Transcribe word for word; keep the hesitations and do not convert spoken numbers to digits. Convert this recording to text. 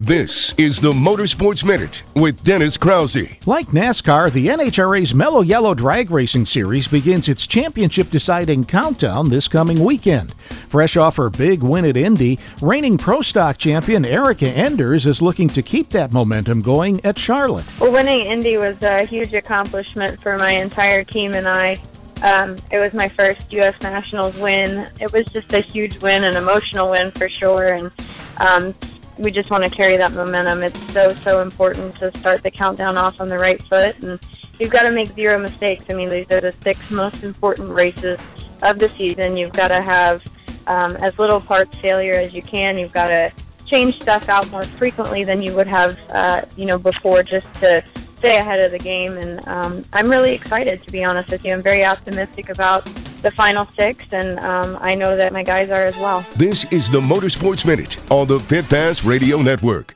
This is the Motorsports Minute with Dennis Krause. Like NASCAR, the N H R A's Mellow Yellow Drag Racing Series begins its championship-deciding countdown this coming weekend. Fresh off her big win at Indy, reigning Pro Stock champion Erica Enders is looking to keep that momentum going at Charlotte. Well, winning Indy was a huge accomplishment for my entire team and I. Um, it was my first U S Nationals win. It was just a huge win, an emotional win for sure, and um, we just want to carry that momentum. It's so, so important to start the countdown off on the right foot, and you've got to make zero mistakes. I mean, these are the six most important races of the season. You've got to have um, as little parts failure as you can. You've got to change stuff out more frequently than you would have, uh, you know, before, just to stay ahead of the game. And um, I'm really excited, to be honest with you. I'm very optimistic about the final six, and um, I know that my guys are as well. This is the Motorsports Minute on the Pit Pass Radio Network.